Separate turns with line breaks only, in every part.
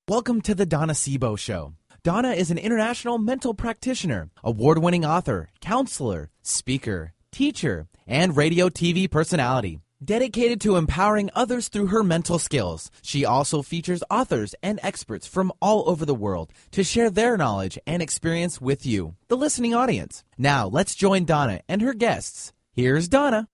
Welcome to the Donna Sebo Show. Donna is an international mental practitioner, award-winning author, counselor, speaker, teacher, and radio TV personality. Dedicated to empowering others through her mental skills, she also features authors and experts from all over the world to share their knowledge and experience with you, the listening audience. Now, let's join Donna and her guests. Here's Donna.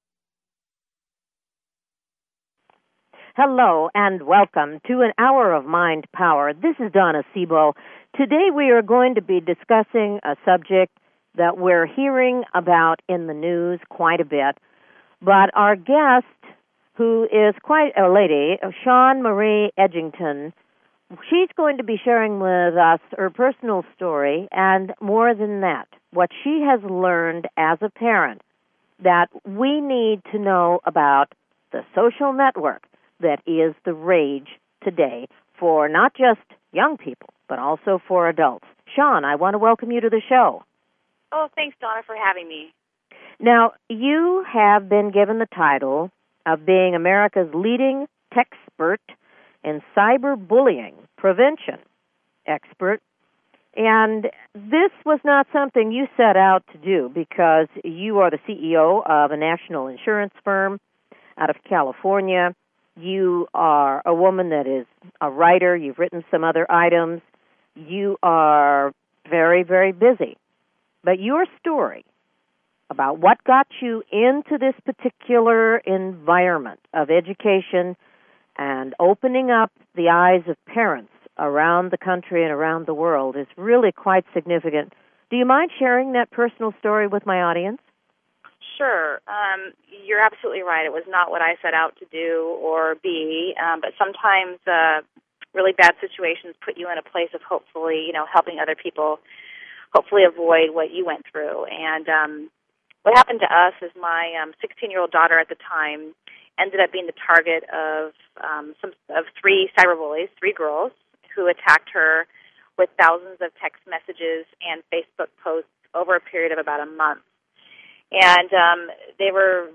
Hello and welcome to an hour of Mind Power. This is Donna Sebo. Today we are going to be discussing a subject that we're hearing about in the news quite a bit. But our guest, who is quite a lady, Shawn Marie Edgington, she's going to be sharing with us her personal story and more than that, what she has learned as a parent that we need to know about the social network that is the rage today for not just young people, but also for adults. Shawn, I want to welcome you to the show.
Oh, thanks, Donna, for having me.
Now, you have been given the title of being America's leading techspert in cyberbullying prevention expert, and this was not something you set out to do because you are the CEO of a national insurance firm out of California. You are a woman that is a writer. You've written some other items. You are very, very busy. But your story about what got you into this particular environment of education and opening up the eyes of parents around the country and around the world is really quite significant. Do you mind sharing that personal story with my audience?
Sure. You're absolutely right. It was not what I set out to do or be, but sometimes really bad situations put you in a place of hopefully, helping other people hopefully avoid what you went through. And what happened to us is my 16-year-old daughter at the time ended up being the target of three cyberbullies, three girls, who attacked her with thousands of text messages and Facebook posts over a period of about a month. And they were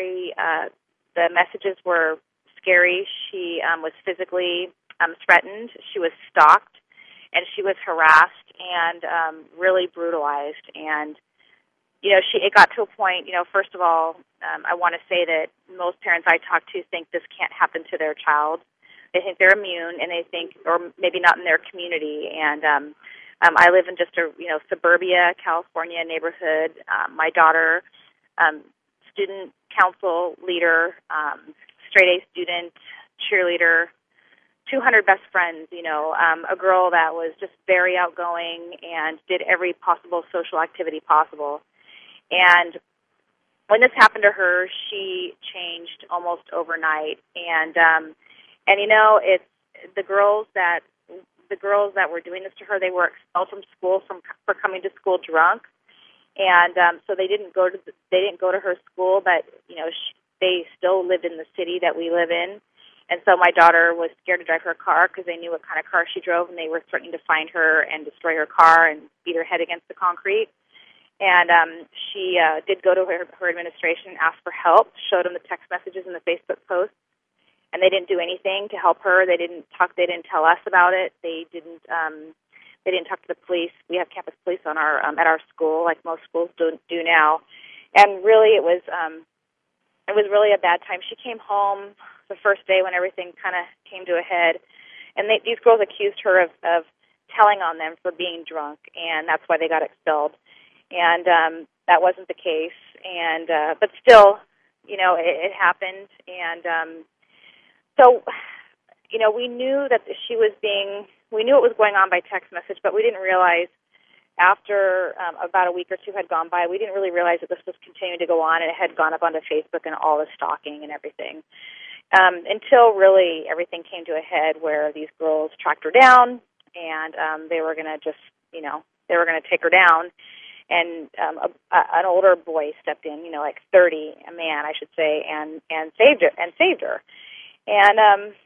the messages were scary. She was physically threatened. She was stalked, and she was harassed and really brutalized. And, it got to a point, first of all, I want to say that most parents I talk to think this can't happen to their child. They think they're immune, and they think, or maybe not in their community. And I live in just a suburbia, California neighborhood. My daughter, student council leader, straight A student, cheerleader, 200 best friends. A girl that was just very outgoing and did every possible social activity possible. And when this happened to her, she changed almost overnight. And it's the girls that were doing this to her. They were expelled from school for coming to school drunk, and so they didn't go to her school. But they still lived in the city that we live in, and so my daughter was scared to drive her car because they knew what kind of car she drove, and they were threatening to find her and destroy her car and beat her head against the concrete. And she did go to her administration, ask for help, showed them the text messages and the Facebook posts. And they didn't do anything to help her. They didn't talk. They didn't tell us about it. They didn't talk to the police. We have campus police on our at our school, like most schools do now. And really, it was really a bad time. She came home the first day when everything kind of came to a head, and these girls accused her of telling on them for being drunk, and that's why they got expelled. And that wasn't the case. And but still, it happened, and. So, we knew that we knew it was going on by text message, but we didn't realize after about a week or two had gone by, we didn't really realize that this was continuing to go on, and it had gone up onto Facebook and all the stalking and everything. Until really everything came to a head where these girls tracked her down, and they were going to just, they were going to take her down. And an older boy stepped in, like 30, a man, I should say, and saved her. And,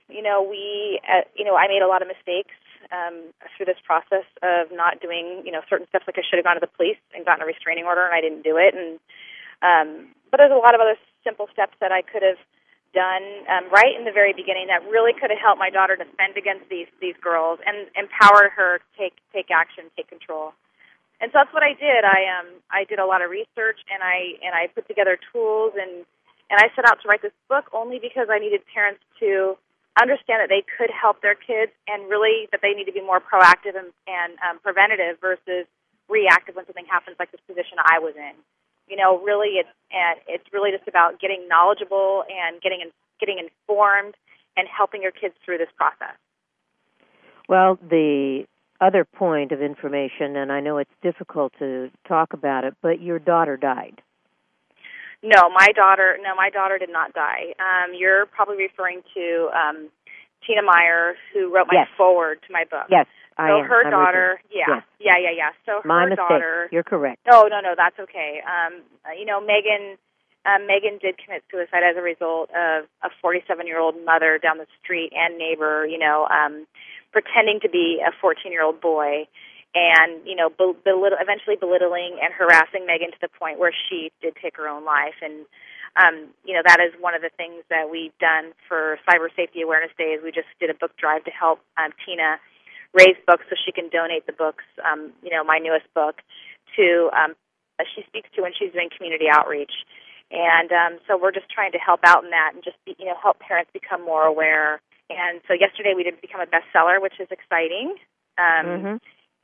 I made a lot of mistakes through this process of not doing, certain steps. Like I should have gone to the police and gotten a restraining order, and I didn't do it. And but there's a lot of other simple steps that I could have done right in the very beginning that really could have helped my daughter defend against these girls and empowered her to take action, take control. And so that's what I did. I did a lot of research, and I put together tools, and I set out to write this book only because I needed parents to understand that they could help their kids, and really that they need to be more proactive and preventative versus reactive when something happens, like this position I was in. You know, really, it's really just about getting knowledgeable and getting informed and helping your kids through this process.
Well, the other point of information, and I know it's difficult to talk about it, but your daughter died.
No, my daughter did not die. You're probably referring to Tina Meyer, who wrote my foreword to my book.
Yes.
So her daughter,
yes.
Yeah. So
my
her
mistake.
daughter.
You're correct.
No, that's okay. You know, Megan did commit suicide as a result of a 47-year-old mother down the street and neighbor. You know, pretending to be a 14-year-old boy, and you know, eventually belittling and harassing Megan to the point where she did take her own life. And you know, that is one of the things that we've done for Cyber Safety Awareness Day. Is we just did a book drive to help Tina raise books so she can donate the books, you know, my newest book, to she speaks to when she's doing community outreach. And so we're just trying to help out in that and just, you know, help parents become more aware. And so yesterday we did become a bestseller, which is exciting. And,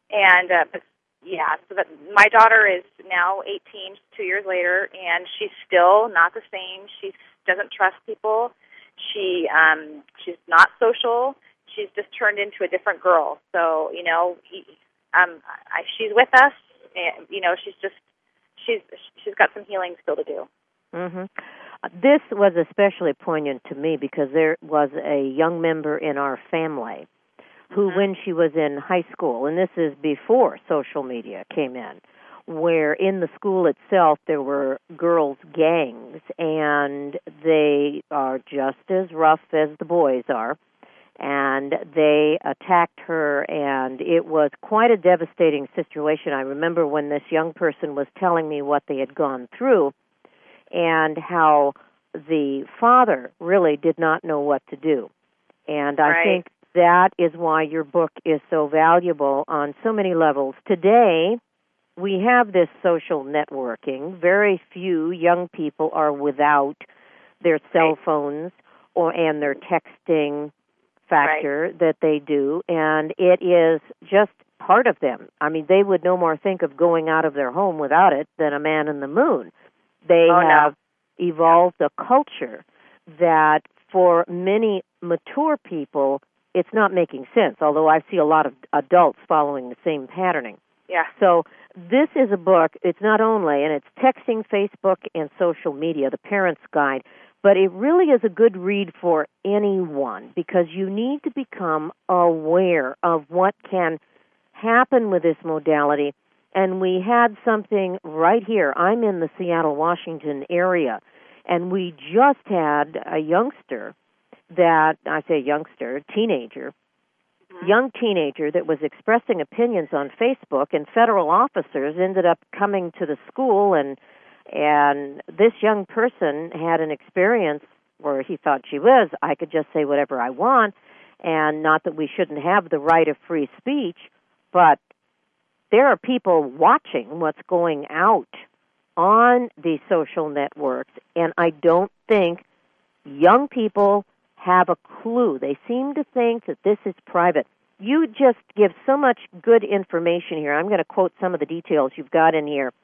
so that my daughter is now 18, 2 years later, and she's still not the same. She doesn't trust people. She's not social. She's just turned into a different girl. So, you know, she's with us, and, you know, she's got some healing still to do.
Mm-hmm. This was especially poignant to me because there was a young member in our family who, when she was in high school, and this is before social media came in, where in the school itself there were girls' gangs, and they are just as rough as the boys are, and they attacked her, and it was quite a devastating situation. I remember when this young person was telling me what they had gone through and how the father really did not know what to do. And I think that is why your book is so valuable on so many levels. Today, we have this social networking. Very few young people are without their cell phones and their texting factor that they do, and it is just part of them. I mean, they would no more think of going out of their home without it than a man in the moon. They have evolved a culture that for many mature people, it's not making sense, although I see a lot of adults following the same patterning.
Yeah.
So this is a book, it's not only, and it's Texting, Facebook, and Social Media, the Parent's Guide, but it really is a good read for anyone because you need to become aware of what can happen with this modality. And we had something right here. I'm in the Seattle, Washington area, and we just had a youngster teenager, young teenager that was expressing opinions on Facebook, and federal officers ended up coming to the school, and this young person had an experience where he thought, gee whiz, I could just say whatever I want, and not that we shouldn't have the right of free speech, but there are people watching what's going out on these social networks, and I don't think young people have a clue. They seem to think that this is private. You just give so much good information here. I'm going to quote some of the details you've got in here.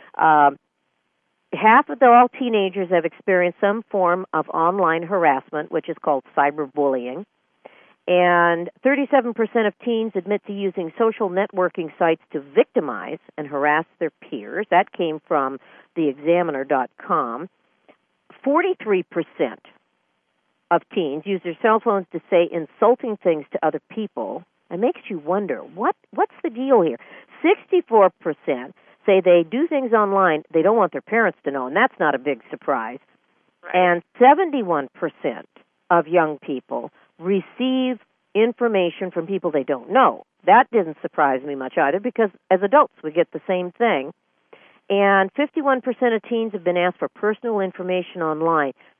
Half of all teenagers have experienced some form of online harassment, which is called cyberbullying. And 37% of teens admit to using social networking sites to victimize and harass their peers. That came from theexaminer.com. 43% of teens use their cell phones to say insulting things to other people. It makes you wonder, what's the deal here? 64% say they do things online they don't want their parents to know, and that's not a big surprise. Right. And 71% of young people receive information from people they don't know. That didn't surprise me much either, because as adults we get the same thing. And 51% of teens have been asked for personal information online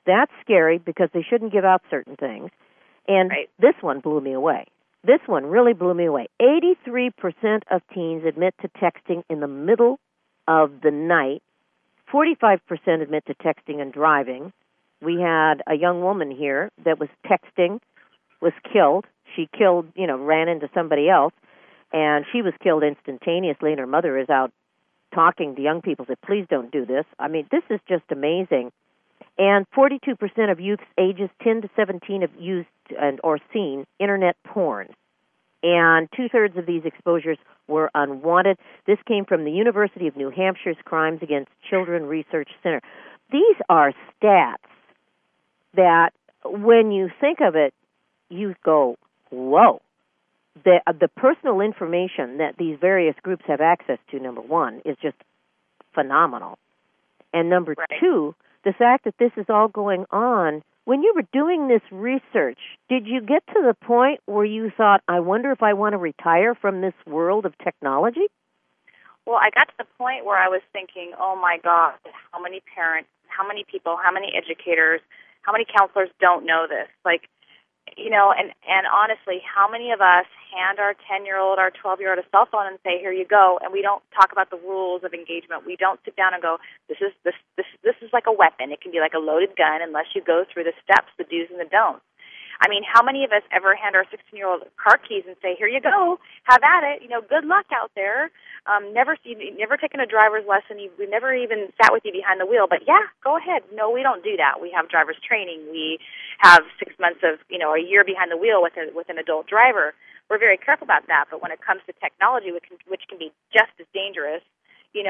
That's scary because they shouldn't give out certain things. And This one blew me away. This one really blew me away. 83% of teens admit to texting in the middle of the night. 45% admit to texting and driving. We had a young woman here that was texting, was killed. She ran into somebody else, and she was killed instantaneously, and her mother is out talking to young people, said, please don't do this. I mean, this is just amazing. And 42% of youths ages 10 to 17 have used or seen Internet porn. And two-thirds of these exposures were unwanted. This came from the University of New Hampshire's Crimes Against Children Research Center. These are stats that, when you think of it, you go, whoa. The personal information that these various groups have access to, number one, is just phenomenal. And number two, the fact that this is all going on, when you were doing this research, did you get to the point where you thought, I wonder if I want to retire from this world of technology?
Well, I got to the point where I was thinking, oh my God, how many parents, how many people, how many educators, how many counselors don't know this? Like, and honestly, how many of us hand our 10-year-old, our 12-year-old a cell phone and say, here you go, and we don't talk about the rules of engagement. We don't sit down and go, this is like a weapon. It can be like a loaded gun unless you go through the steps, the do's and the don'ts. I mean, how many of us ever hand our 16-year-old car keys and say, here you go, have at it, good luck out there. You've never taken a driver's lesson. We've never even sat with you behind the wheel, but yeah, go ahead. No, we don't do that. We have driver's training. We have 6 months of, a year behind the wheel with an adult driver. We're very careful about that, but when it comes to technology, which can be just as dangerous, we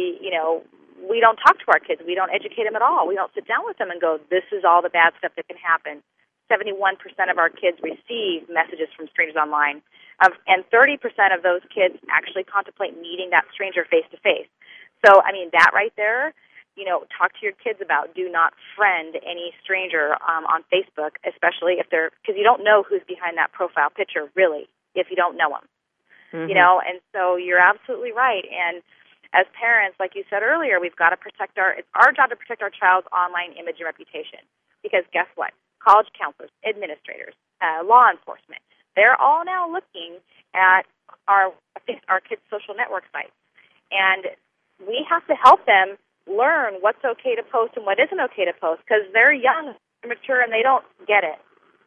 don't talk to our kids. We don't educate them at all. We don't sit down with them and go, this is all the bad stuff that can happen. 71% of our kids receive messages from strangers online, and 30% of those kids actually contemplate meeting that stranger face-to-face. So, I mean, that right there, talk to your kids about, do not friend any stranger on Facebook, especially if because you don't know who's behind that profile picture, really, if you don't know them. Mm-hmm. And so you're absolutely right. And as parents, like you said earlier, we've got to protect it's our job to protect our child's online image and reputation, because guess what? College counselors, administrators, law enforcement, they're all now looking at our kids' social network sites. And we have to help them learn what's okay to post and what isn't okay to post, because they're young, mature, and they don't get it.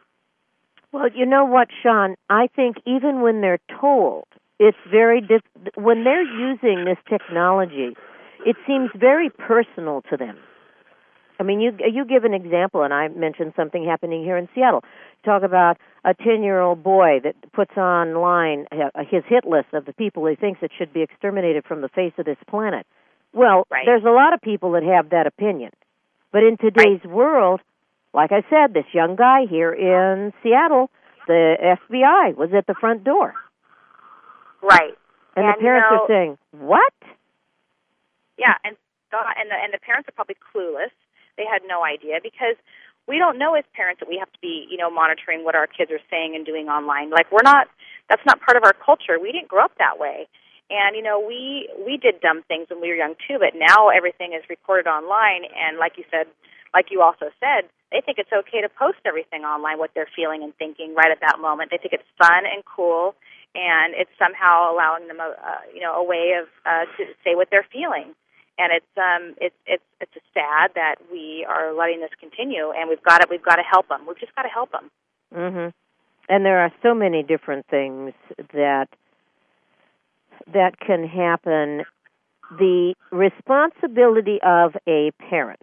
Well, you know what, Sean? I think even when they're told, it's very when they're using this technology, it seems very personal to them. I mean, you give an example, and I mentioned something happening here in Seattle. Talk about a 10-year-old boy that puts online his hit list of the people he thinks that should be exterminated from the face of this planet. Well, There's a lot of people that have that opinion. But in today's world, like I said, this young guy here in Seattle, the FBI was at the front door.
Right.
And the parents are saying, what?
Yeah, and the parents are probably clueless. They had no idea, because we don't know as parents that we have to be, monitoring what our kids are saying and doing online. Like, that's not part of our culture. We didn't grow up that way. And, we did dumb things when we were young, too, but now everything is recorded online. And like you also said, they think it's okay to post everything online, what they're feeling and thinking right at that moment. They think it's fun and cool, and it's somehow allowing them a way of to say what they're feeling. And it's sad that we are letting this continue, and we've got to help them. We've just got to help them.
Mm-hmm. And there are so many different things that can happen. The responsibility of a parent,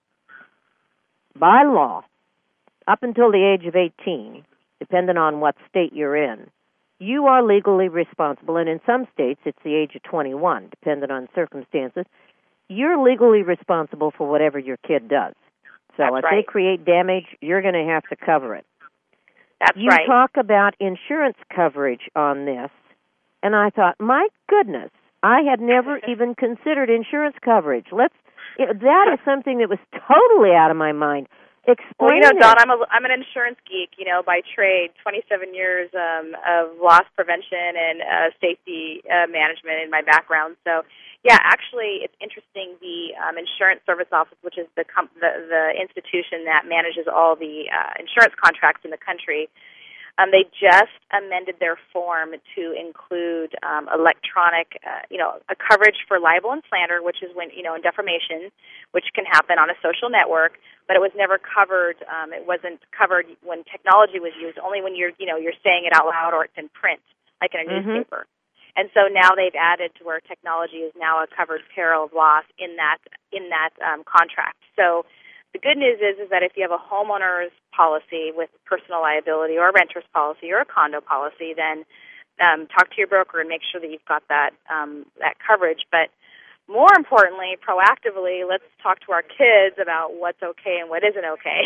by law, up until the age of 18, depending on what state you're in, you are legally responsible, and in some states it's the age of 21, depending on circumstances. You're legally responsible for whatever your kid does. So if they create damage, you're going to have to cover it. You talk about insurance coverage on this, and I thought, my goodness, I had never even considered insurance coverage. That is something that was totally out of my mind. Explain
it. Dawn, I'm an insurance geek, by trade. 27 years of loss prevention and safety management in my background. So, Yeah, actually, it's interesting. The Insurance Service Office, which is the institution that manages all the insurance contracts in the country, they just amended their form to include electronic, a coverage for libel and slander, which is when, and defamation, which can happen on a social network, but it was never covered. It wasn't covered when technology was used, only when you're saying it out loud or it's in print, like in a newspaper. And so now they've added to where technology is now a covered peril of loss in that contract. So the good news is that if you have a homeowner's policy with personal liability or a renter's policy or a condo policy, then talk to your broker and make sure that you've got that coverage. But more importantly, proactively, let's talk to our kids about what's okay and what isn't okay.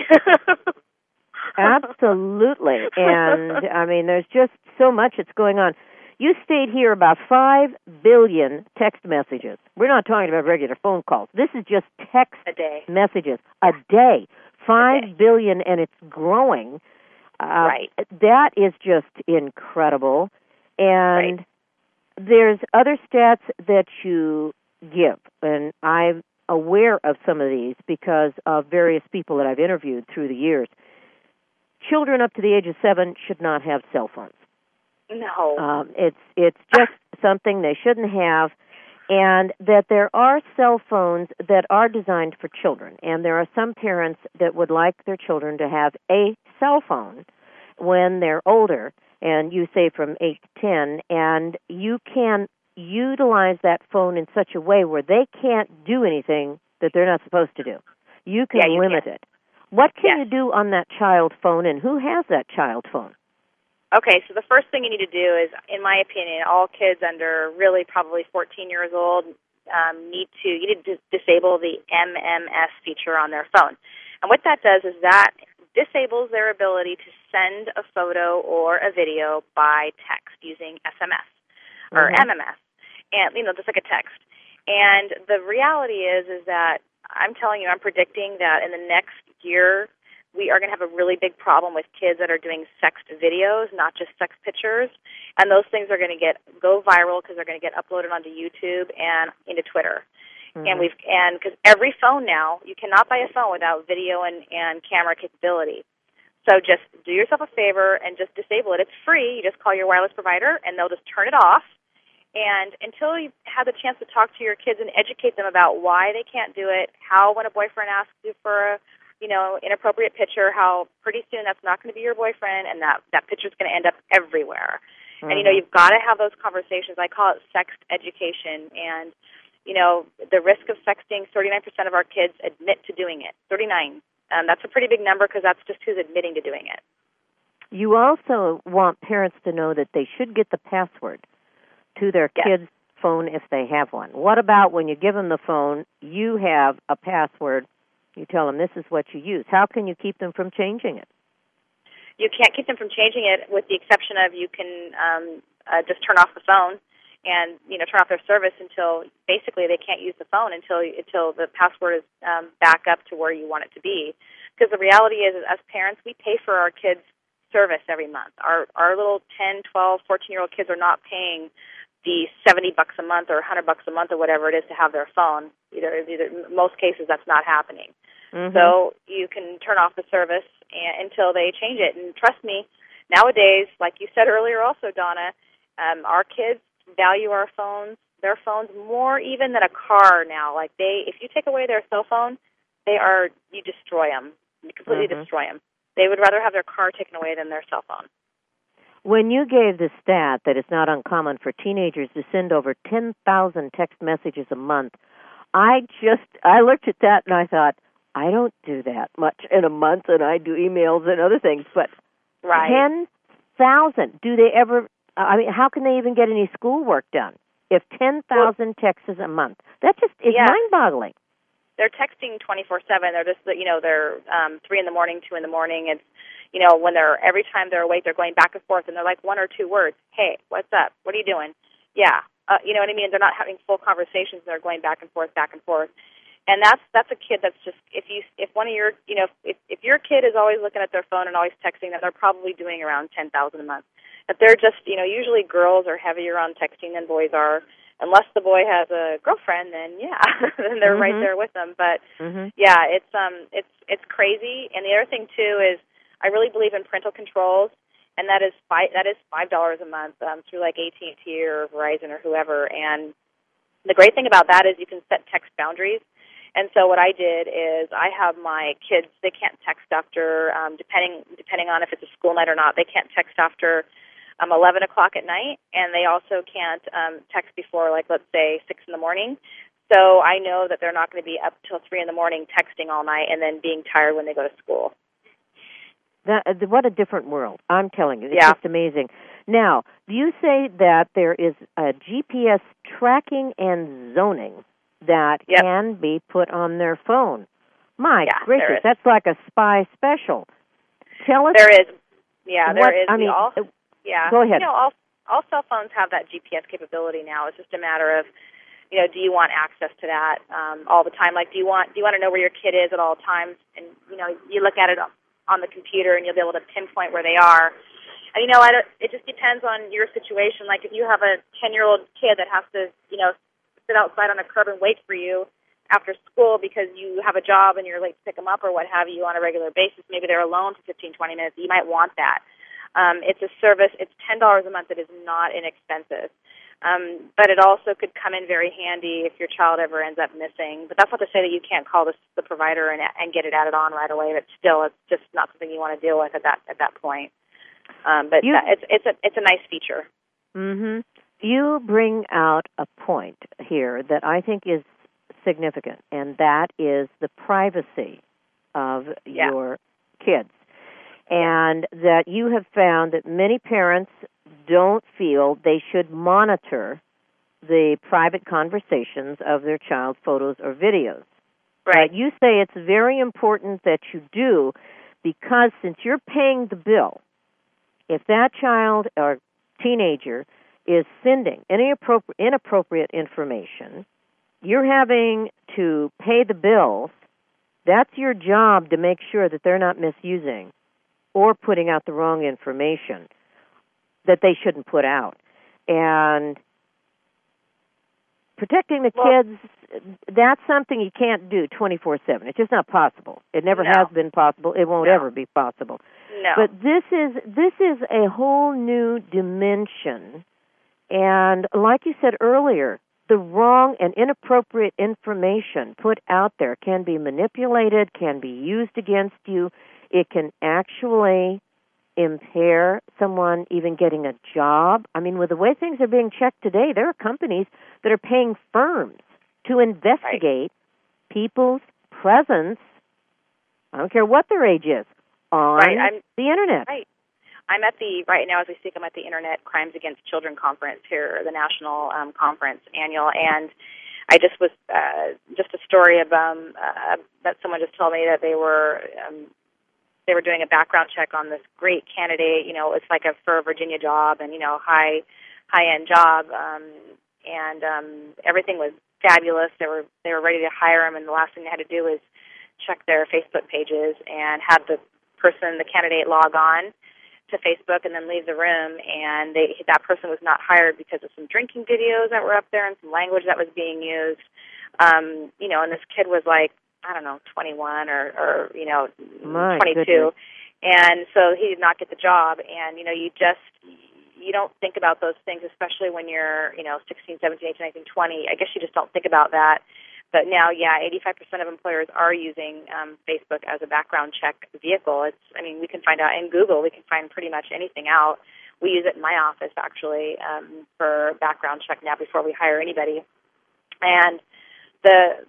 Absolutely. And, I mean, there's just so much that's going on. You state here about 5 billion text messages. We're not talking about regular phone calls. This is just text messages a day. 5 billion, and it's growing.
Right.
That is just incredible. And there's other stats that you give, and I'm aware of some of these because of various people that I've interviewed through the years. Children up to the age of 7 should not have cell phones.
No.
It's just something they shouldn't have, and that there are cell phones that are designed for children, and there are some parents that would like their children to have a cell phone when they're older, and you say from 8 to 10, and you can utilize that phone in such a way where they can't do anything that they're not supposed to do. You can limit it. What can you do on that child phone, and who has that child phone?
Okay, so the first thing you need to do is, in my opinion, all kids under really probably 14 years old need to disable the MMS feature on their phone. And what that does is that disables their ability to send a photo or a video by text using SMS or MMS, and just like a text. And the reality is that I'm telling you, I'm predicting that in the next year we are going to have a really big problem with kids that are doing sext videos, not just sex pictures. And those things are going to go viral because they're going to get uploaded onto YouTube and into Twitter. And because every phone now, you cannot buy a phone without video and camera capability. So just do yourself a favor and just disable it. It's free. You just call your wireless provider, and they'll just turn it off. And until you have the chance to talk to your kids and educate them about why they can't do it, how when a boyfriend asks you for a inappropriate picture, how pretty soon that's not going to be your boyfriend, and that picture's going to end up everywhere. And, you've got to have those conversations. I call it sext education. And, the risk of sexting, 39% of our kids admit to doing it. 39. That's a pretty big number because that's just who's admitting to doing it. You
also want parents to know that they should get the password to their kids' phone if they have one. What about when you give them the phone, you have a password, you tell them this is what you use. How can you keep them from changing it?
You can't keep them from changing it with the exception of you can just turn off the phone and, turn off their service until basically they can't use the phone until the password is back up to where you want it to be. Because the reality is, as parents, we pay for our kids' service every month. Our little 10, 12, 14-year-old kids are not paying the $70 a month or $100 a month or whatever it is to have their phone. Either in most cases, that's not happening. So you can turn off the service until they change it. And trust me, nowadays, like you said earlier also, Donna, our kids value their phones more even than a car now. Like if you take away their cell phone, you destroy them. You completely destroy them. They would rather have their car taken away than their cell phone.
When you gave the stat that it's not uncommon for teenagers to send over 10,000 text messages a month, I looked at that and I thought, I don't do that much in a month, and I do emails and other things, but 10,000, do they ever, how can they even get any schoolwork done if 10,000 texts a month? That just is mind-boggling.
They're texting 24/7. They're just, they're 3 in the morning, 2 in the morning. It's, when every time they're awake, they're going back and forth, and they're like 1 or 2 words. Hey, what's up? What are you doing? Yeah. You know what I mean? They're not having full conversations. They're going back and forth, back and forth. And that's a kid that's just, if one of your, if your kid is always looking at their phone and always texting, then they're probably doing around 10,000 a month. But they're just, usually girls are heavier on texting than boys are. unless the boy has a girlfriend, then yeah, then they're right there with them. But yeah, it's crazy. And the other thing too is I really believe in parental controls, and that is $5 a month through like AT&T or Verizon or whoever. And the great thing about that is you can set text boundaries. And so what I did is I have my kids, they can't text after, depending on if it's a school night or not, they can't text after 11 o'clock at night, and they also can't text before, like, let's say, 6 in the morning. So I know that they're not going to be up till 3 in the morning texting all night and then being tired when they go to school.
What a different world. I'm telling you. It's just amazing. Now, you say that there is a GPS tracking and zoning that can be put on their phone. My gracious, that's like a spy special. Tell us.
There is. Yeah, there is.
I mean, go ahead.
You know, all cell phones have that GPS capability now. It's just a matter of, you know, do you want access to that all the time? Like, do you want to know where your kid is at all times? And, you know, you look at it on the computer and you'll be able to pinpoint where they are. And, you know, it just depends on your situation. Like, if you have a 10-year-old kid that has to, you know, sit outside on a curb and wait for you after school because you have a job and you're late to pick them up or what have you on a regular basis, maybe they're alone for 15, 20 minutes, you might want that. It's a service. It's $10 a month. It is not inexpensive. But it also could come in very handy if your child ever ends up missing. But that's not to say that you can't call the provider and get it added on right away. But still, it's just not something you want to deal with at that point. But it's a nice feature.
Mm-hmm. You bring out a point here that I think is significant, and that is the privacy of your kids. And that you have found that many parents don't feel they should monitor the private conversations of their child's photos or videos.
Right.
You say it's very important that you do because since you're paying the bill, if that child or teenager is sending any inappropriate information, you're having to pay the bills. That's your job to make sure that they're not misusing or putting out the wrong information that they shouldn't put out. And protecting the kids, that's something you can't do 24/7. It's just not possible. It never has been possible. It won't ever be possible.
No.
But this is a whole new dimension. And like you said earlier, the wrong and inappropriate information put out there can be manipulated, can be used against you. It can actually impair someone even getting a job. I mean, with the way things are being checked today, there are companies that are paying firms to investigate people's presence, I don't care what their age is, on the Internet.
Right. Right now as we speak, I'm at the Internet Crimes Against Children Conference here, the national conference, annual, and I just was, just a story about, that someone just told me that they were doing a background check on this great candidate. You know, it's like for a Virginia job and, you know, high-end job, and everything was fabulous. They were ready to hire him, and the last thing they had to do was check their Facebook pages and have the candidate log on to Facebook and then leave the room, and that person was not hired because of some drinking videos that were up there and some language that was being used. You know, and this kid was like, I don't know, 21 or you know, 22.
Goodness.
And so he did not get the job. And, you know, you don't think about those things, especially when you're, you know, 16, 17, 18, 19, 20. I guess you just don't think about that. But now, 85% of employers are using Facebook as a background check vehicle. We can find out in Google, we can find pretty much anything out. We use it in my office, actually, for background check now before we hire anybody. And the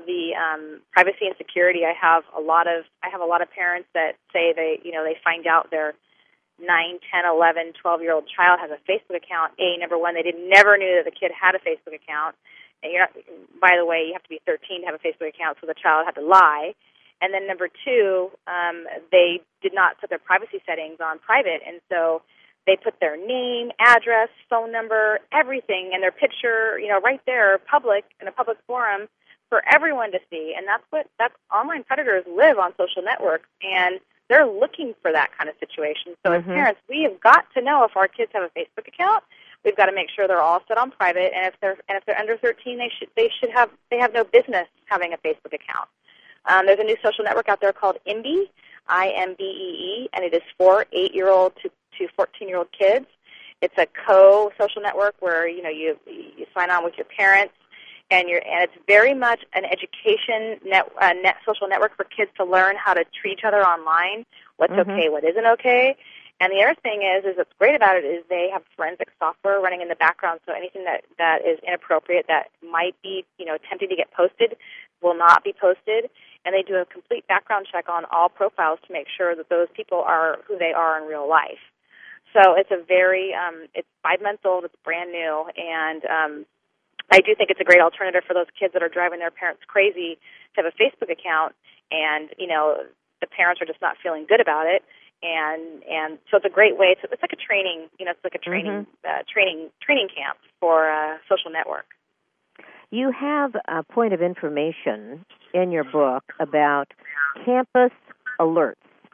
privacy and security, I have a lot of parents that say they find out their 9, 10, 11, 12-year-old child has a Facebook account. Number one, they never knew that the kid had a Facebook account. And by the way, you have to be 13 to have a Facebook account, so the child had to lie. And then number two, they did not put their privacy settings on private, and so they put their name, address, phone number, everything, and their picture, right there, public, in a public forum for everyone to see. And that's online predators live on social networks, and they're looking for that kind of situation. So as parents, we have got to know if our kids have a Facebook account. we've got to make sure they're all set on private, and if they're under 13, they have no business having a Facebook account. There's a new social network out there called IMBEE, IMBEE, and it is for 8-year-old to 14-year-old kids. It's a co-social network where you sign on with your parents, and it's very much an education net social network for kids to learn how to treat each other online, what's okay, what isn't okay. And the other thing is what's great about it is they have forensic software running in the background, so anything that is inappropriate that might be tempting to get posted will not be posted. And they do a complete background check on all profiles to make sure that those people are who they are in real life. So it's it's 5 months old, it's brand new, and I do think it's a great alternative for those kids that are driving their parents crazy to have a Facebook account, and the parents are just not feeling good about it. And so it's a great way. It's like a training, it's like a training camp for a social network.
You have a point of information in your book about campus alerts.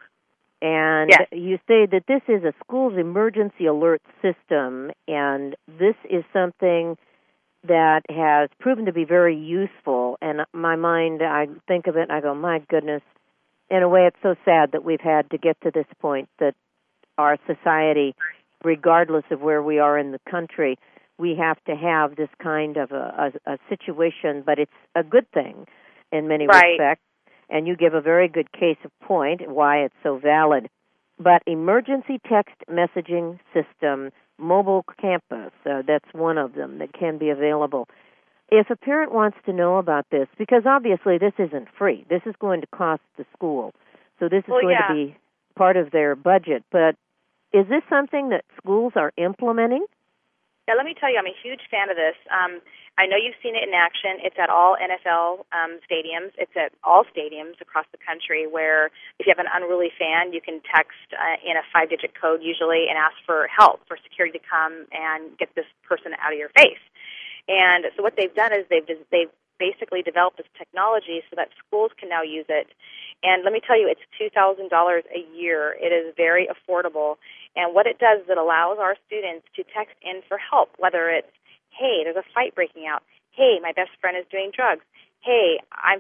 And
yes.
You say that this is a school's emergency alert system, and this is something that has proven to be very useful. And my mind, I think of it and I go, my goodness, in a way it's so sad that we've had to get to this point that our society, regardless of where we are in the country, we have to have this kind of a situation, but it's a good thing in many respects. And you give a very good case of point why it's so valid. But emergency text messaging system, mobile campus, that's one of them that can be available. If a parent wants to know about this, because obviously this isn't free, this is going to cost the school, so this is going to be part of their budget. But is this something that schools are implementing?
Yeah, let me tell you, I'm a huge fan of this. I know you've seen it in action. It's at all NFL stadiums. It's at all stadiums across the country where if you have an unruly fan, you can text in a 5-digit code usually and ask for help, for security to come and get this person out of your face. And so what they've done is they've basically developed this technology so that schools can now use it. And let me tell you, it's $2,000 a year. It is very affordable. And what it does is it allows our students to text in for help, whether it's, hey, there's a fight breaking out. Hey, my best friend is doing drugs. Hey, I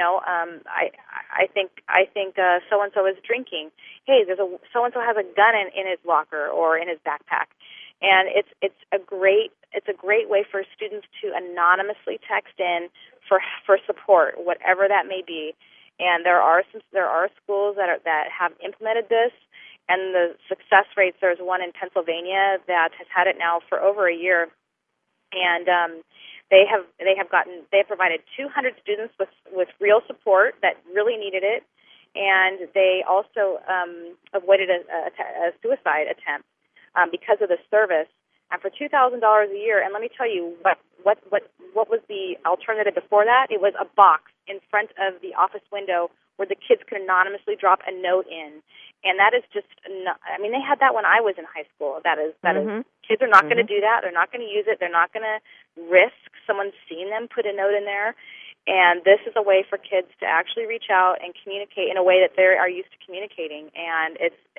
think so and so is drinking. Hey, so and so has a gun in his locker or in his backpack. And it's a great way for students to anonymously text in for support, whatever that may be. And there are schools that have implemented this, and the success rates. There's one in Pennsylvania that has had it now for over a year, and they have provided 200 students with real support that really needed it, and they also avoided a suicide attempt because of the service. And for $2,000 a year, and let me tell you what was the alternative before that? It was a box in front of the office window where the kids could anonymously drop a note in. And that is just, they had that when I was in high school. That is, kids are not going to do that. They're not going to use it. They're not going to risk someone seeing them put a note in there. And this is a way for kids to actually reach out and communicate in a way that they are used to communicating. And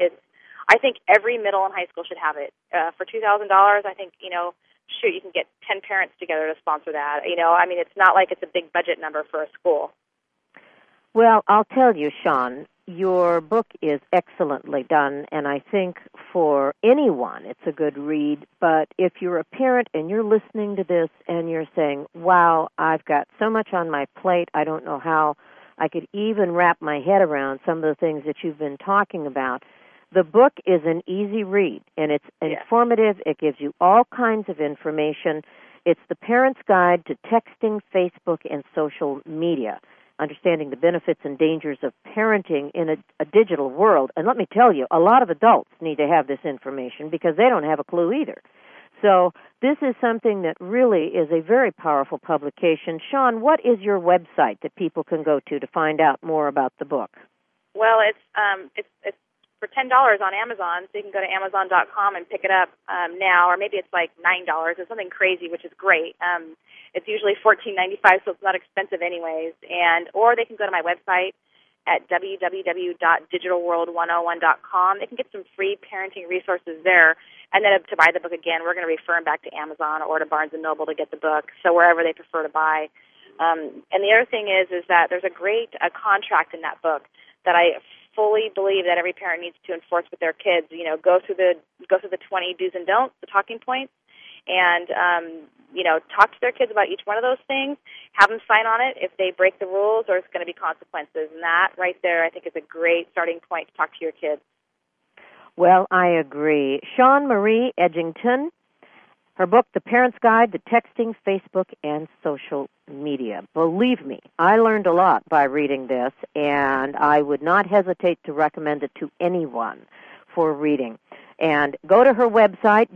I think every middle and high school should have it. For $2,000, I think, you can get 10 parents together to sponsor that. It's not like it's a big budget number for a school.
Well, I'll tell you, Sean, your book is excellently done, and I think for anyone it's a good read. But if you're a parent and you're listening to this and you're saying, wow, I've got so much on my plate, I don't know how I could even wrap my head around some of the things that you've been talking about, the book is an easy read, and it's informative. It gives you all kinds of information. It's the Parent's Guide to Texting, Facebook, and Social Media, understanding the benefits and dangers of parenting in a digital world. And let me tell you, a lot of adults need to have this information because they don't have a clue either. So this is something that really is a very powerful publication. Sean, what is your website that people can go to find out more about the book? Well,
it's for $10 on Amazon, so you can go to Amazon.com and pick it up now, or maybe it's like $9. It's something crazy, which is great. It's usually $14.95, so it's not expensive anyways. Or they can go to my website, at www.digitalworld101.com. They can get some free parenting resources there. And then to buy the book again, we're going to refer them back to Amazon or to Barnes & Noble to get the book, so wherever they prefer to buy. And the other thing is that there's a great contract in that book that I fully believe that every parent needs to enforce with their kids. You know, go through the 20 do's and don'ts, the talking points, and talk to their kids about each one of those things. Have them sign on it if they break the rules, or it's going to be consequences. And that right there, I think, is a great starting point to talk to your kids.
Well, I agree. Shawn Marie Edgington, her book, The Parent's Guide to Texting, Facebook, and Social Media. Believe me, I learned a lot by reading this, and I would not hesitate to recommend it to anyone for reading. And go to her website,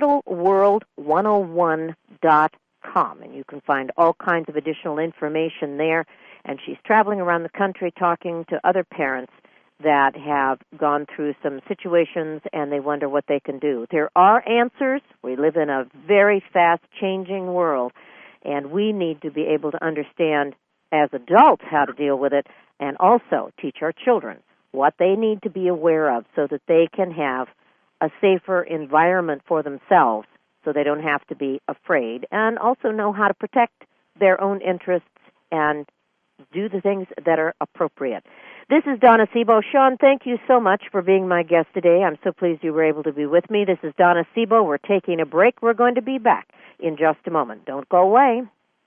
digitalworld101.com, and you can find all kinds of additional information there. And she's traveling around the country talking to other parents that have gone through some situations and they wonder what they can do. There are answers. We live in a very fast-changing world, and we need to be able to understand as adults how to deal with it and also teach our children what they need to be aware of so that they can have a safer environment for themselves so they don't have to be afraid, and also know how to protect their own interests and do the things that are appropriate. This is Donna Sebo. Shawn, thank you so much for being my guest today. I'm so pleased you were able to be with me. This is Donna Sebo. We're taking a break. We're going to be back in just a moment. Don't go away.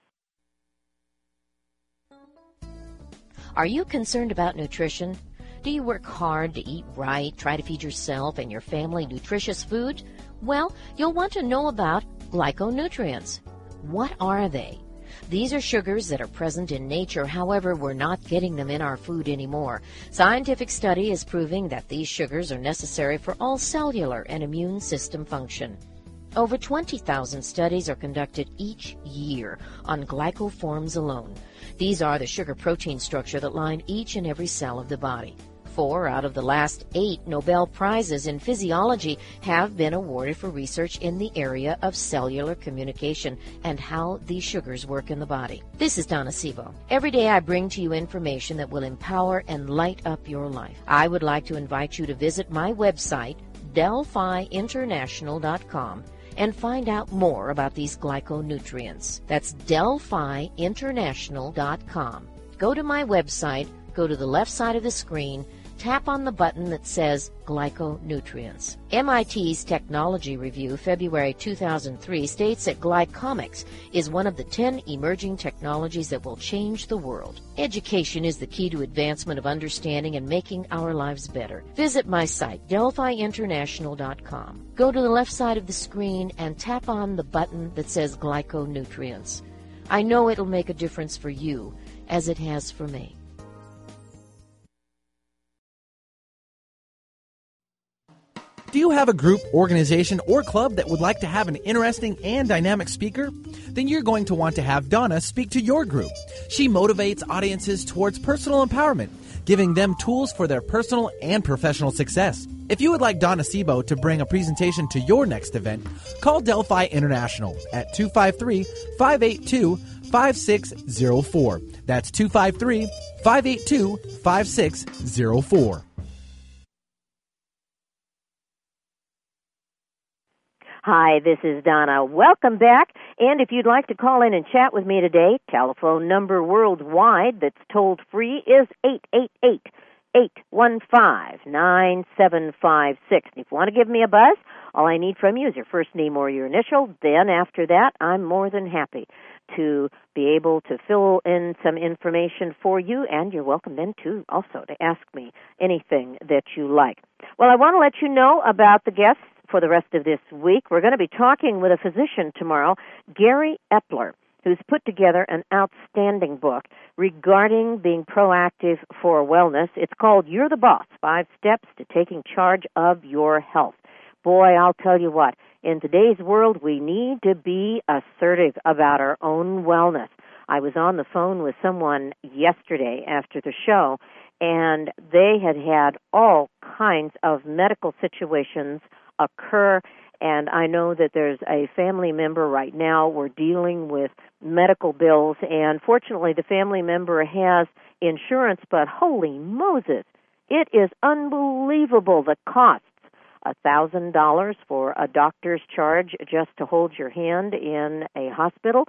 Are you concerned about nutrition? Do you work hard to eat right, try to feed yourself and your family nutritious food? Well, you'll want to know about glyconutrients. What are they? These are sugars that are present in nature, however, we're not getting them in our food anymore. Scientific study is proving that these sugars are necessary for all cellular and immune system function. Over 20,000 studies are conducted each year on glycoforms alone. These are the sugar-protein structure that line each and every cell of the body. 4 out of the last 8 Nobel Prizes in physiology have been awarded for research in the area of cellular communication and how these sugars work in the body. This is Donna Sebo. Every day I bring to you information that will empower and light up your life. I would like to invite you to visit my website, DelphiInternational.com, and find out more about these glyconutrients. That's DelphiInternational.com. Go to my website, go to the left side of the screen, tap on the button that says Glyconutrients. MIT's Technology Review, February 2003, states that glycomics is one of the 10 emerging technologies that will change the world. Education is the key to advancement of understanding and making our lives better. Visit my site, DelphiInternational.com. Go to the left side of the screen and tap on the button that says Glyconutrients. I know it'll make a difference for you, as it has for me.
Do you have a group, organization, or club that would like to have an interesting and dynamic speaker? Then you're going to want to have Donna speak to your group. She motivates audiences towards personal empowerment, giving them tools for their personal and professional success. If you would like Donna Sebo to bring a presentation to your next event, call Delphi International at 253-582-5604. That's 253-582-5604.
Hi, this is Donna. Welcome back. And if you'd like to call in and chat with me today, telephone number worldwide that's toll free is 888-815-9756. If you want to give me a buzz, all I need from you is your first name or your initial. Then after that, I'm more than happy to be able to fill in some information for you, and you're welcome then to also to ask me anything that you like. Well, I want to let you know about the guests for the rest of this week. We're going to be talking with a physician tomorrow, Gary Epler, who's put together an outstanding book regarding being proactive for wellness. It's called You're the Boss, 5 Steps to Taking Charge of Your Health. Boy, I'll tell you what, in today's world, we need to be assertive about our own wellness. I was on the phone with someone yesterday after the show, and they had had all kinds of medical situations occur, and I know that there's a family member right now. We're dealing with medical bills, and fortunately the family member has insurance, but holy Moses, it is unbelievable the costs. $1,000 for a doctor's charge just to hold your hand in a hospital.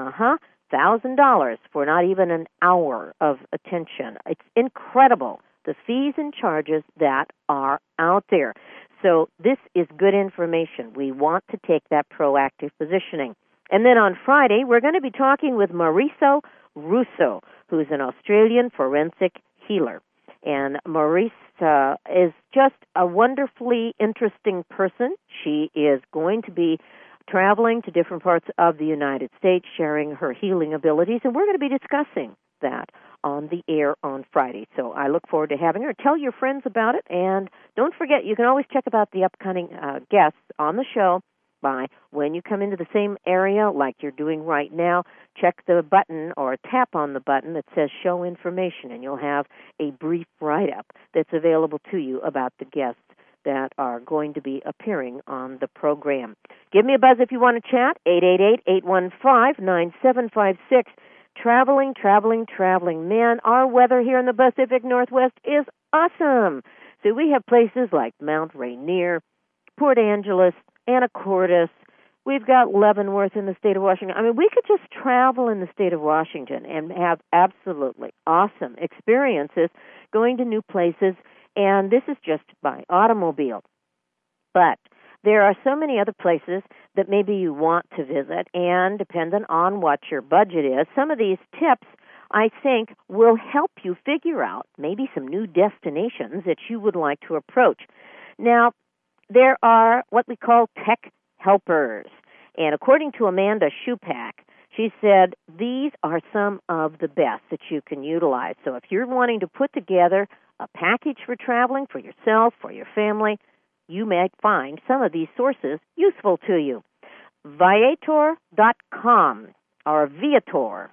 $1,000 for not even an hour of attention. It's incredible, the fees and charges that are out there. So this is good information. We want to take that proactive positioning. And then on Friday, we're going to be talking with Mauricio Russo, who's an Australian forensic healer. And Maurice is just a wonderfully interesting person. She is going to be traveling to different parts of the United States, sharing her healing abilities, and we're going to be discussing that on the air on Friday. So I look forward to having her. Tell your friends about it, and don't forget, you can always check about the upcoming guests on the show by when you come into the same area like you're doing right now, check the button or tap on the button that says show information, and you'll have a brief write-up that's available to you about the guests that are going to be appearing on the program. Give me a buzz if you want to chat, 888-815-9756. Traveling. Man, our weather here in the Pacific Northwest is awesome. So we have places like Mount Rainier, Port Angeles, Anacortes. We've got Leavenworth in the state of Washington. I mean, we could just travel in the state of Washington and have absolutely awesome experiences going to new places, and this is just by automobile. But there are so many other places that maybe you want to visit, and depending on what your budget is, some of these tips, I think, will help you figure out maybe some new destinations that you would like to approach. Now, there are what we call tech helpers. And according to Amanda Schupak, she said these are some of the best that you can utilize. So if you're wanting to put together a package for traveling for yourself, for your family, you may find some of these sources useful to you. Viator.com or Viator,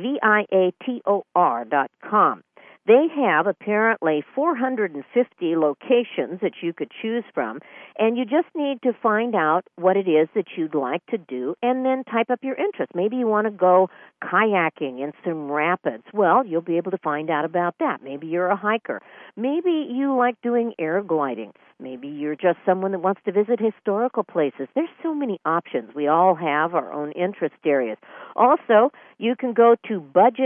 Viator.com. They have apparently 450 locations that you could choose from, and you just need to find out what it is that you'd like to do and then type up your interest. Maybe you want to go kayaking in some rapids. Well, you'll be able to find out about that. Maybe you're a hiker. Maybe you like doing air gliding. Maybe you're just someone that wants to visit historical places. There's so many options. We all have our own interest areas. Also, you can go to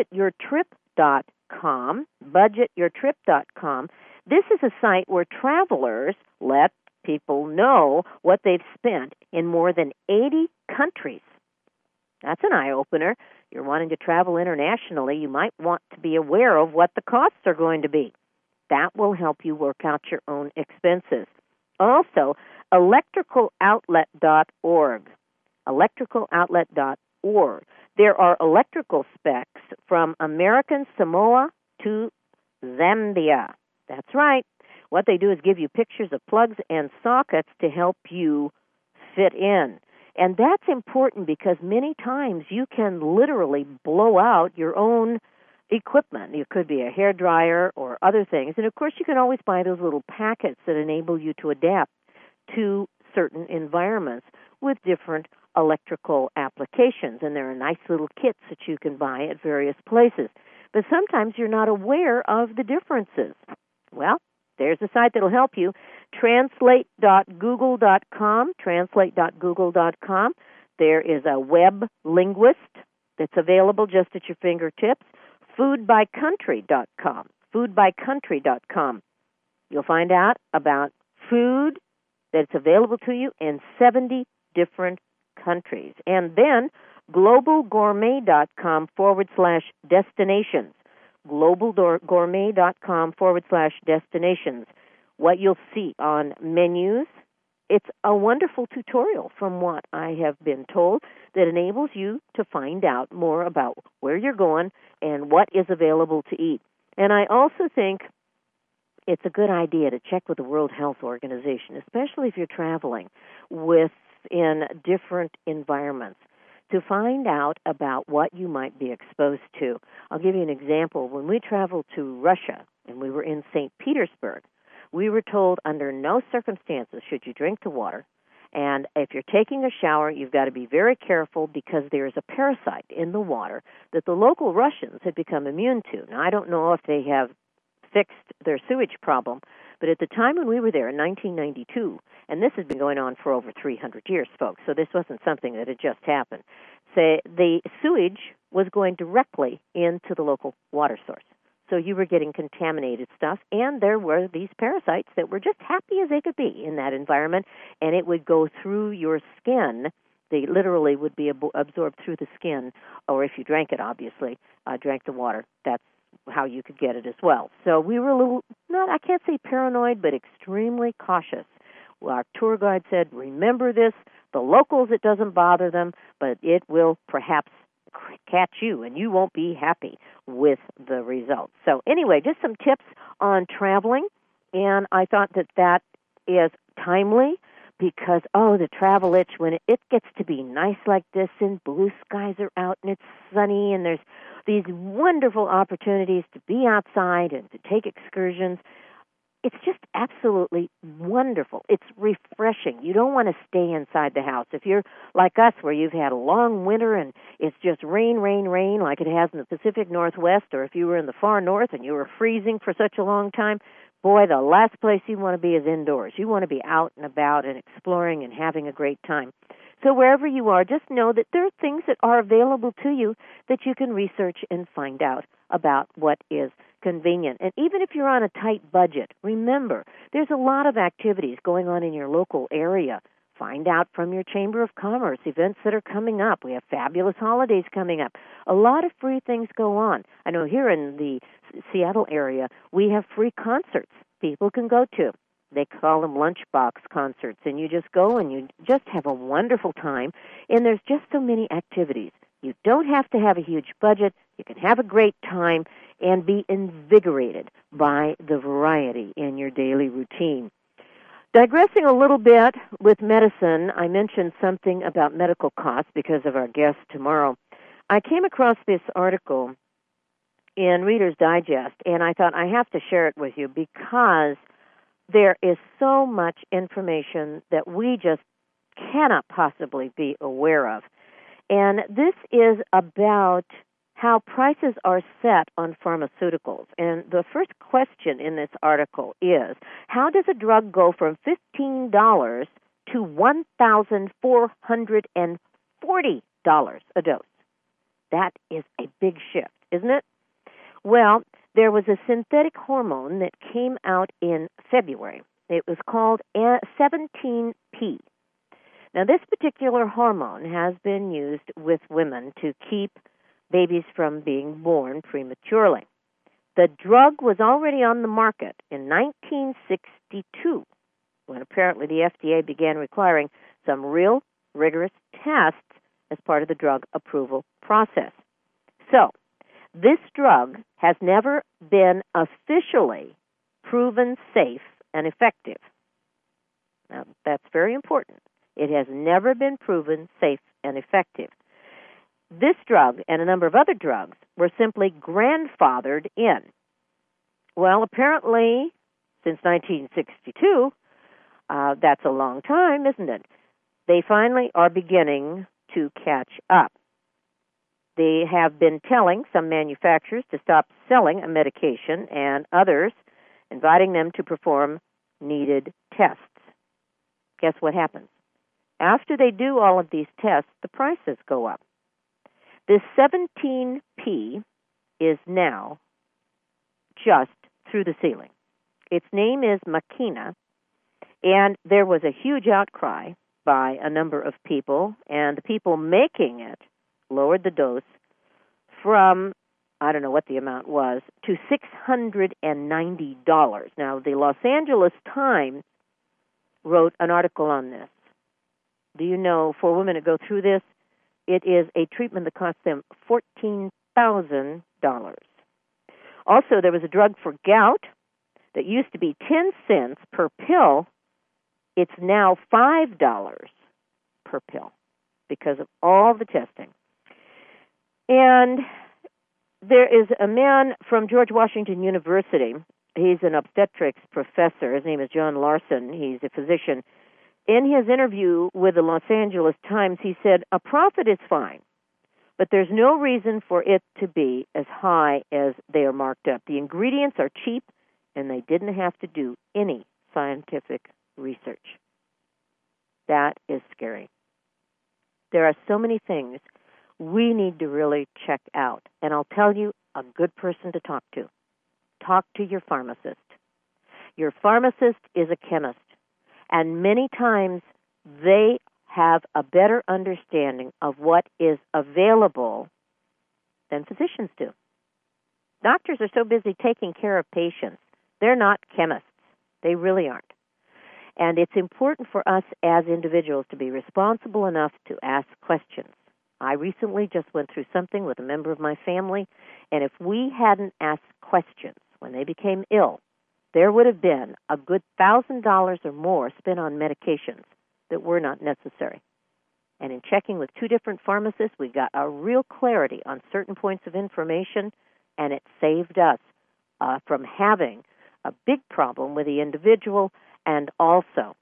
budgetyourtrip.com. This is a site where travelers let people know what they've spent in more than 80 countries. That's an eye-opener. You're wanting to travel internationally, you might want to be aware of what the costs are going to be. That will help you work out your own expenses. Also, electricaloutlet.org. Electricaloutlet.org. There are electrical specs from American Samoa to Zambia. That's right. What they do is give you pictures of plugs and sockets to help you fit in. And that's important because many times you can literally blow out your own equipment. It could be a hairdryer or other things. And, of course, you can always buy those little packets that enable you to adapt to certain environments with different electrical applications. And there are nice little kits that you can buy at various places. But sometimes you're not aware of the differences. Well, there's a site that will help you. Translate.google.com. Translate.google.com. There is a web linguist that's available just at your fingertips. Foodbycountry.com. Foodbycountry.com. You'll find out about food that's available to you in 70 different countries. And then globalgourmet.com/destinations. globalgourmet.com/destinations. What you'll see on menus, it's a wonderful tutorial from what I have been told that enables you to find out more about where you're going and what is available to eat. And I also think it's a good idea to check with the World Health Organization, especially if you're traveling within different environments, to find out about what you might be exposed to. I'll give you an example. When we traveled to Russia and we were in St. Petersburg, we were told under no circumstances should you drink the water, And if you're taking a shower, you've got to be very careful because there's a parasite in the water that the local Russians have become immune to. Now, I don't know if they have fixed their sewage problem, but at the time when we were there in 1992, and this has been going on for over 300 years, folks, so this wasn't something that had just happened, the sewage was going directly into the local water source. So you were getting contaminated stuff, and there were these parasites that were just happy as they could be in that environment, and it would go through your skin. They literally would be absorbed through the skin, or if you drank it, obviously, drank the water, that's how you could get it as well. So we were a little, I can't say paranoid, but extremely cautious. Well, our tour guide said, remember this, the locals, it doesn't bother them, but it will perhaps catch you, and you won't be happy with the results. So anyway, just some tips on traveling, and I thought that is timely because, the travel itch, when it gets to be nice like this and blue skies are out and it's sunny and there's these wonderful opportunities to be outside and to take excursions, it's just absolutely wonderful. It's refreshing. You don't want to stay inside the house. If you're like us where you've had a long winter and it's just rain, rain, rain like it has in the Pacific Northwest, or if you were in the far north and you were freezing for such a long time, boy, the last place you want to be is indoors. You want to be out and about and exploring and having a great time. So wherever you are, just know that there are things that are available to you that you can research and find out about what is convenient. And even if you're on a tight budget, remember, there's a lot of activities going on in your local area. Find out from your Chamber of Commerce events that are coming up. We have fabulous holidays coming up. A lot of free things go on. I know here in the Seattle area, we have free concerts people can go to. They call them lunchbox concerts, and you just go and you just have a wonderful time, and there's just so many activities. You don't have to have a huge budget. You can have a great time and be invigorated by the variety in your daily routine. Digressing a little bit with medicine, I mentioned something about medical costs because of our guest tomorrow. I came across this article in Reader's Digest, and I thought I have to share it with you because there is so much information that we just cannot possibly be aware of. And this is about how prices are set on pharmaceuticals. And the first question in this article is, how does a drug go from $15 to $1,440 a dose? That is a big shift, isn't it? Well, there was a synthetic hormone that came out in February. It was called 17P. Now, this particular hormone has been used with women to keep babies from being born prematurely. The drug was already on the market in 1962, when apparently the FDA began requiring some real rigorous tests as part of the drug approval process. So, this drug has never been officially proven safe and effective. Now, that's very important. It has never been proven safe and effective. This drug and a number of other drugs were simply grandfathered in. Well, apparently, since 1962, that's a long time, isn't it? They finally are beginning to catch up. They have been telling some manufacturers to stop selling a medication and others inviting them to perform needed tests. Guess what happens? After they do all of these tests, the prices go up. This 17P is now just through the ceiling. Its name is Makena, and there was a huge outcry by a number of people, and the people making it lowered the dose from, I don't know what the amount was, to $690. Now, the Los Angeles Times wrote an article on this. Do you know, for women to go through this, it is a treatment that costs them $14,000. Also, there was a drug for gout that used to be 10 cents per pill. It's now $5 per pill because of all the testing. And there is a man from George Washington University. He's an obstetrics professor. His name is John Larson. He's a physician. in his interview with the Los Angeles Times, he said, a profit is fine, but there's no reason for it to be as high as they are marked up. The ingredients are cheap, and they didn't have to do any scientific research. That is scary. There are so many things we need to really check out. And I'll tell you, a good person to talk to. Talk to your pharmacist. Your pharmacist is a chemist, and many times they have a better understanding of what is available than physicians do. Doctors are so busy taking care of patients. They're not chemists. They really aren't. And it's important for us as individuals to be responsible enough to ask questions. I recently just went through something with a member of my family, and if we hadn't asked questions when they became ill, there would have been a good $1,000 or more spent on medications that were not necessary. And in checking with 2 different pharmacists, we got a real clarity on certain points of information, and it saved us from having a big problem with the individual and also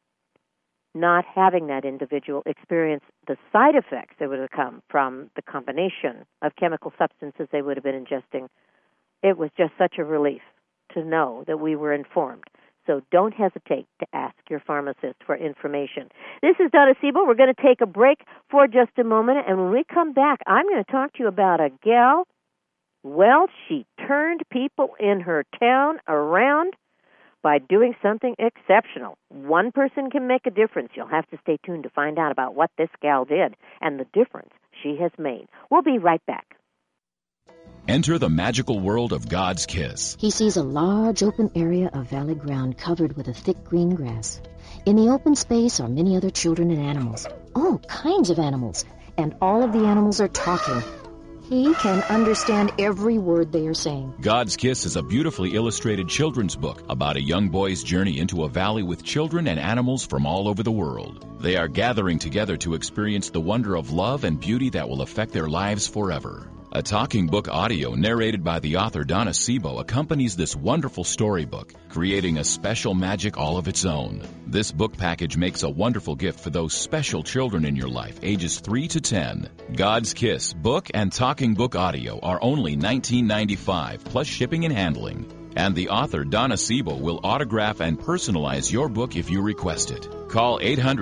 not having that individual experience the side effects that would have come from the combination of chemical substances they would have been ingesting. It was just such a relief to know that we were informed. So don't hesitate to ask your pharmacist for information. This is Donna Siebel. We're going to take a break for just a moment, and when we come back, I'm going to talk to you about a gal. Well, she turned people in her town around by doing something exceptional. One person can make a difference. You'll have to stay tuned to find out about what this gal did and the difference she has made. We'll be right back.
Enter the magical world of God's Kiss.
He sees a large open area of valley ground covered with a thick green grass. In the open space are many other children and animals, all kinds of animals, and all of the animals are talking. He can understand every word they are saying.
God's Kiss is a beautifully illustrated children's book about a young boy's journey into a valley with children and animals from all over the world. They are gathering together to experience the wonder of love and beauty that will affect their lives forever. A talking book audio narrated by the author Donna Siebel accompanies this wonderful storybook, creating a special magic all of its own. This book package makes a wonderful gift for those special children in your life, ages 3 to 10. God's Kiss book and talking book audio are only $19.95 plus shipping and handling. And the author, Donna Siebel, will autograph and personalize your book if you request it. Call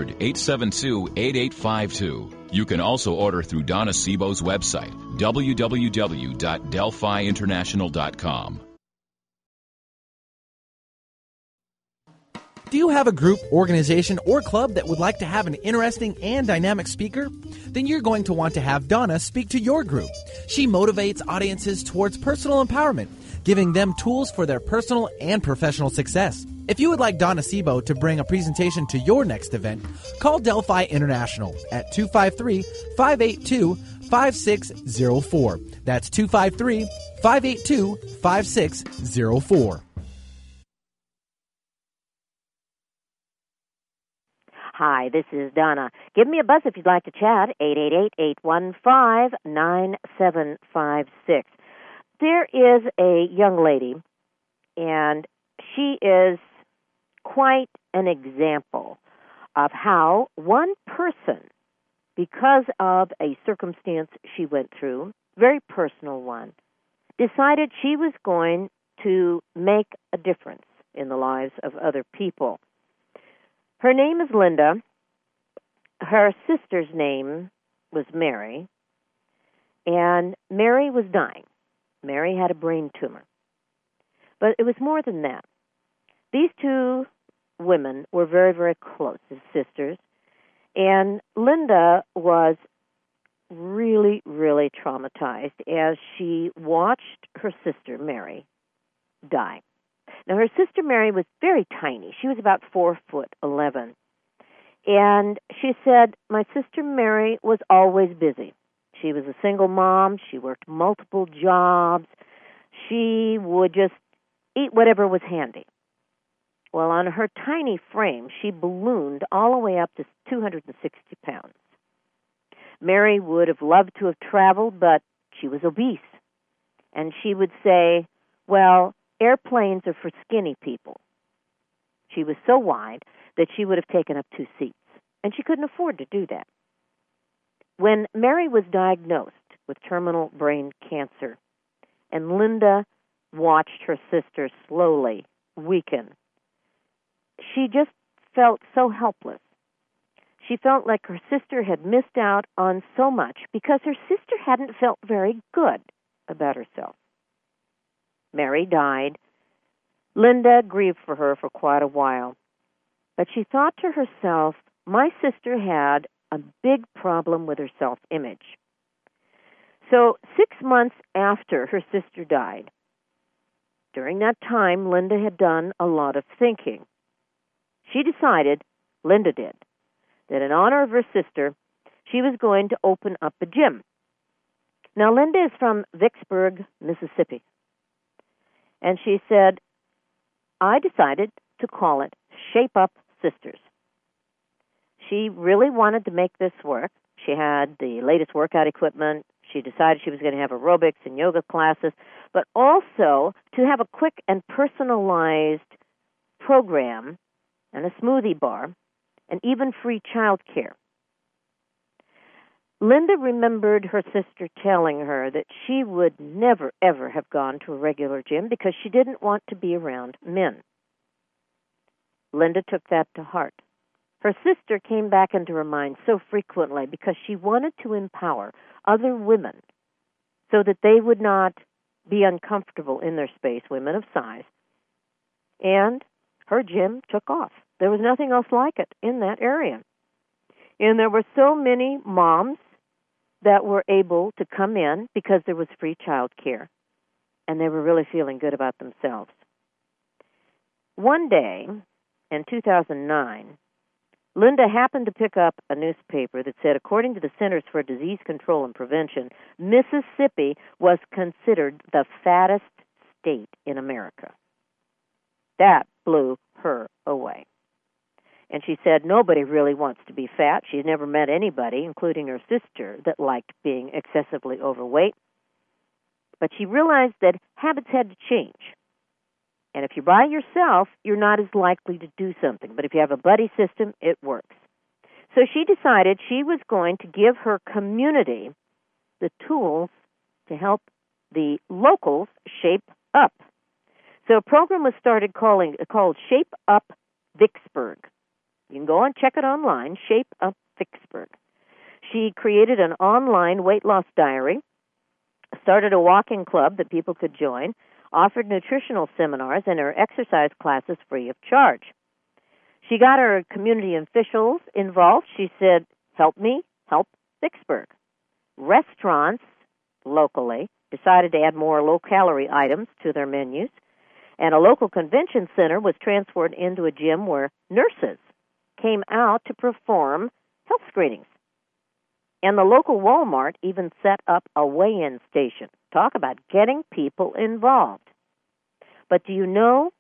800-872-8852. You can also order through Donna Siebel's website, www.delphiinternational.com.
Do you have a group, organization, or club that would like to have an interesting and dynamic speaker? Then you're going to want to have Donna speak to your group. She motivates audiences towards personal empowerment, giving them tools for their personal and professional success. If you would like Donna Siebel to bring a presentation to your next event, call Delphi International at 253-582-5604. That's 253-582-5604.
Hi, this is Donna. Give me a buzz if you'd like to chat, 888-815-9756. There is a young lady, and she is quite an example of how one person, because of a circumstance she went through, very personal one, decided she was going to make a difference in the lives of other people. Her name is Linda. Her sister's name was Mary, and Mary was dying. Mary had a brain tumor. But it was more than that. These two women were very, very close as sisters, and Linda was really, really traumatized as she watched her sister, Mary, die. Now, her sister Mary was very tiny. She was about 4'11". And she said, my sister Mary was always busy. She was a single mom. She worked multiple jobs. She would just eat whatever was handy. Well, on her tiny frame, she ballooned all the way up to 260 pounds. Mary would have loved to have traveled, but she was obese. And she would say, well, airplanes are for skinny people. She was so wide that she would have taken up 2 seats, and she couldn't afford to do that. When Mary was diagnosed with terminal brain cancer, and Linda watched her sister slowly weaken, she just felt so helpless. She felt like her sister had missed out on so much because her sister hadn't felt very good about herself. Mary died. Linda grieved for her for quite a while, but she thought to herself, my sister had a big problem with her self-image. So 6 months after her sister died, during that time, Linda had done a lot of thinking. She decided, Linda did, that in honor of her sister, she was going to open up a gym. Now, Linda is from Vicksburg, Mississippi. And she said, I decided to call it Shape Up Sisters. She really wanted to make this work. She had the latest workout equipment. She decided she was going to have aerobics and yoga classes, but also to have a quick and personalized program and a smoothie bar and even free child care. Linda remembered her sister telling her that she would never, ever have gone to a regular gym because she didn't want to be around men. Linda took that to heart. Her sister came back into her mind so frequently because she wanted to empower other women so that they would not be uncomfortable in their space, women of size. And her gym took off. There was nothing else like it in that area. And there were so many moms that were able to come in because there was free child care, and they were really feeling good about themselves. One day, in 2009, Linda happened to pick up a newspaper that said, according to the Centers for Disease Control and Prevention, Mississippi was considered the fattest state in America. That blew her away. And she said nobody really wants to be fat. She's never met anybody, including her sister, that liked being excessively overweight. But she realized that habits had to change. And if you're by yourself, you're not as likely to do something. But if you have a buddy system, it works. So she decided she was going to give her community the tools to help the locals shape up. So a program was started called Shape Up Vicksburg. You can go and check it online, Shape Up Vicksburg. She created an online weight loss diary, started a walking club that people could join, offered nutritional seminars, and her exercise classes free of charge. She got her community officials involved. She said, help me, help Vicksburg. Restaurants locally decided to add more low-calorie items to their menus, and a local convention center was transferred into a gym where nurses came out to perform health screenings. And the local Walmart even set up a weigh-in station. Talk about getting people involved. But do you know,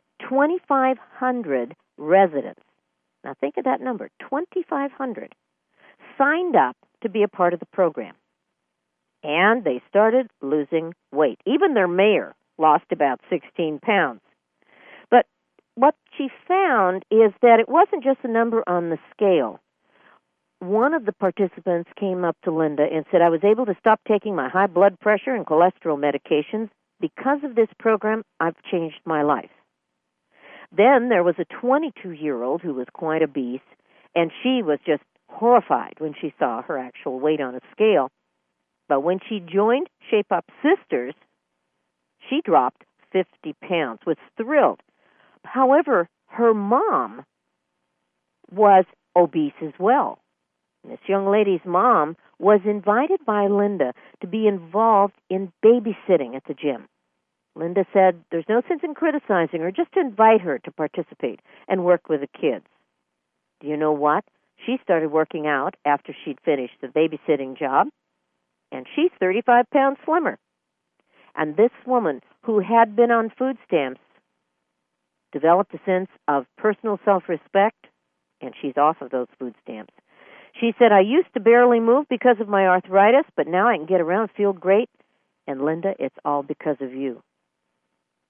2,500 residents, now think of that number, 2,500, signed up to be a part of the program. And they started losing weight. Even their mayor lost about 16 pounds. But what she found is that it wasn't just a number on the scale. One of the participants came up to Linda and said, I was able to stop taking my high blood pressure and cholesterol medications. Because of this program, I've changed my life. Then there was a 22-year-old who was quite obese, and she was just horrified when she saw her actual weight on a scale. But when she joined Shape Up Sisters, she dropped 50 pounds, was thrilled. However, her mom was obese as well. This young lady's mom was invited by Linda to be involved in babysitting at the gym. Linda said, there's no sense in criticizing her, just invite her to participate and work with the kids. Do you know what? She started working out after she'd finished the babysitting job, and she's 35 pounds slimmer. And this woman, who had been on food stamps, developed a sense of personal self-respect, and she's off of those food stamps. She said, I used to barely move because of my arthritis, but now I can get around, feel great. And Linda, it's all because of you.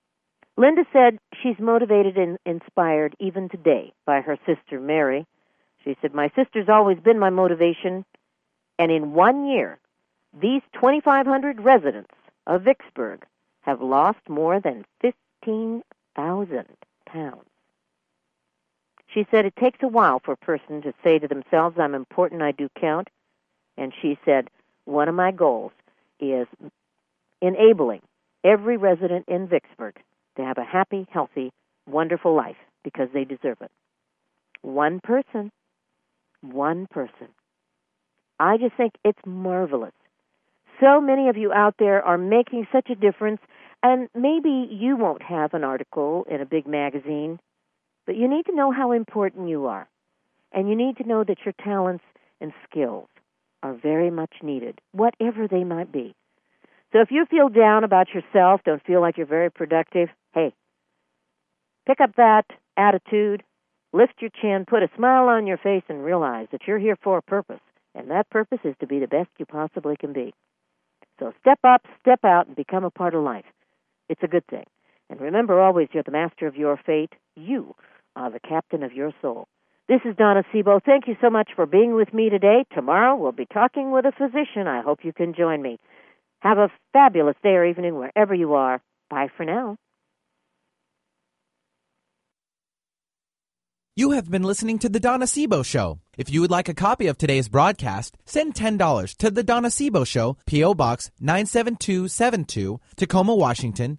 Linda said she's motivated and inspired even today by her sister, Mary. She said, my sister's always been my motivation, and in 1 year, these 2,500 residents of Vicksburg have lost more than 15,000 pounds. She said it takes a while for a person to say to themselves, I'm important, I do count. And she said, one of my goals is enabling every resident in Vicksburg to have a happy, healthy, wonderful life because they deserve it. One person. I just think it's marvelous. So many of you out there are making such a difference, and maybe you won't have an article in a big magazine, but you need to know how important you are, and you need to know that your talents and skills are very much needed, whatever they might be. So if you feel down about yourself, don't feel like you're very productive, hey, pick up that attitude, lift your chin, put a smile on your face, and realize that you're here for a purpose, and that purpose is to be the best you possibly can be. So step up, step out, and become a part of life. It's a good thing. And remember always, you're the master of your fate. You are the captain of your soul. This is Donna Sebo. Thank you so much for being with me today. Tomorrow we'll be talking with a physician. I hope you can join me. Have a fabulous day or evening wherever you are. Bye for now.
You have been listening to The Donna Sebo Show. If you would like a copy of today's broadcast, send $10 to The Donna Sebo Show, P.O. Box 97272, Tacoma, Washington,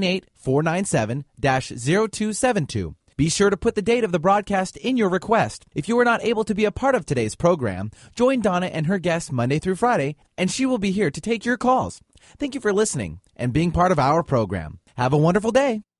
98497-0272. Be sure to put the date of the broadcast in your request. If you are not able to be a part of today's program, join Donna and her guests Monday through Friday, and she will be here to take your calls. Thank you for listening and being part of our program. Have a wonderful day.